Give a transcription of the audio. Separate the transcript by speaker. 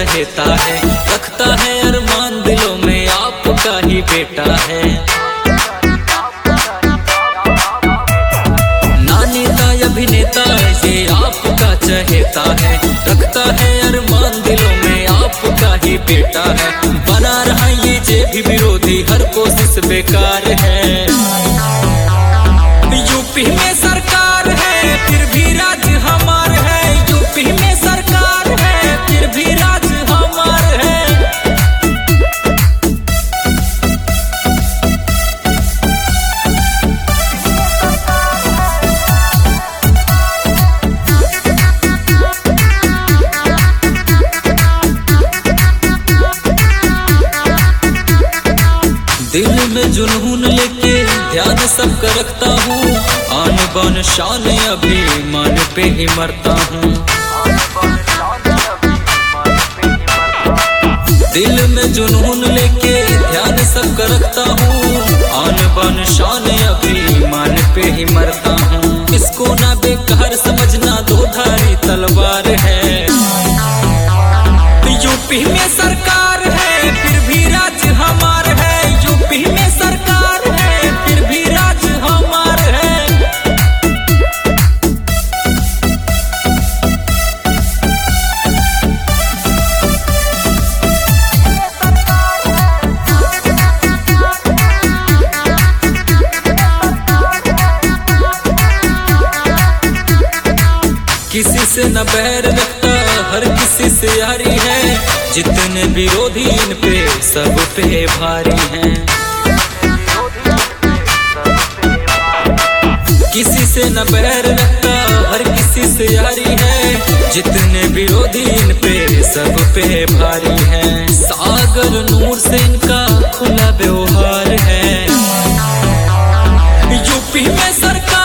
Speaker 1: चहेता है, रखता है अरमान दिलों में, आपका ही बेटा है। ना नेता अभिनेता ये आपका चहेता है, रखता है अरमान दिलों में, आपका ही बेटा है। बना रहा ये जे भी विरोधी, हर कोशिश बेकार है। यूपी में सरकार है फिर भी राज हमार है, यूपी में सरकार है फिर भी राज हमार है। दिल में जुनून लेके ध्यान सबका रखता हूँ, आन बान शान अभिमान पे ही मरता हूँ। दिल में जुनून लेके ध्यान सबका रखता हूँ, आन बान शान अभिमान पे ही मरता हूँ। इसको ना बेकार समझना, दो धारी तलवार है। यूपी में सरकार है फिर भी राज हमार है, यूपी में सरकार है फिर भी राज हमार है। किसी से न बैर रखता, हर किसी से यारी है। जितने विरोधी इन पे सब पे भारी हैं। किसी से न बैर रखता, हर किसी से यारी है। जितने विरोधी इन पे सब पे भारी हैं। सागर नूर से इनका खुला व्यवहार है। यूपी में सरकार